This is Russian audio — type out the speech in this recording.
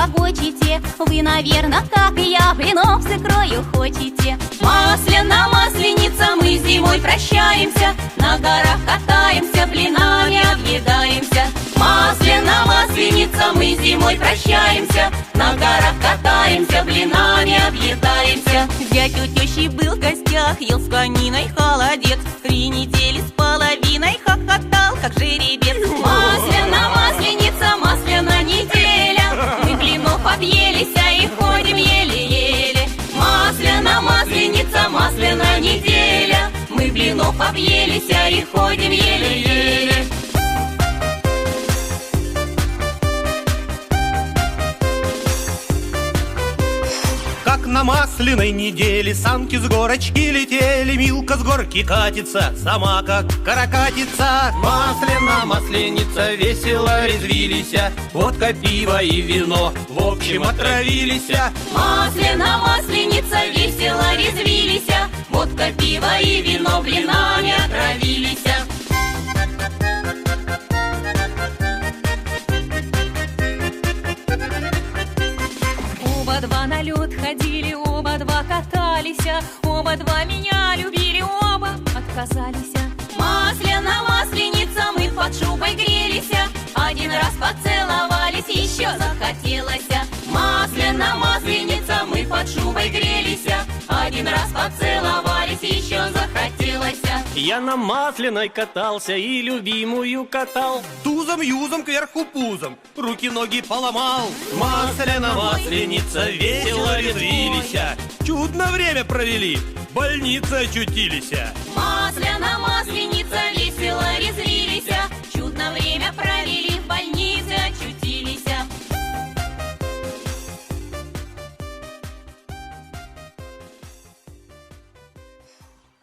гогочите. Вы, наверное, как и я, блинов с икрою хочете. Масляна, масленица, мы зимой прощаемся, на горах катаемся, блинами объедаемся. Масляна, масленица, мы зимой прощаемся, на горах катаемся, блинами объедаемся. Зять у тещи был в гостях, ел с кониной холодец, 3 недели с половиной хохотал, как жеребец. Масляна, масленица, масляна неделя, мы блинов объелись и ходим еле-еле. Масляна, масленица, масляна неделя, мы блинов объелись и ходим еле-еле. Как на масляной неделе санки с горочки летели, Милка с горки катится, сама как каракатица. Масляна, масленица, весело резвились, водка, пиво и вино в общем отравились. Масляна, масленица, весело резвились, водка, пиво и вино блинами отравились. Оба два на лед ходили, оба два катались, оба два меня любили, оба отказались. Масляна, масленица, мы под шубой грелись, один раз поцеловались, еще захотелось. Масляна, масленица, мы под шубой грелись, один раз поцеловались, еще захотелось. Я на масляной катался и любимую катал, тузом-юзом кверху пузом, руки-ноги поломал. Масляна, масленица, весело резвились, чудно время провели, в больнице очутились. Масляна, масленица,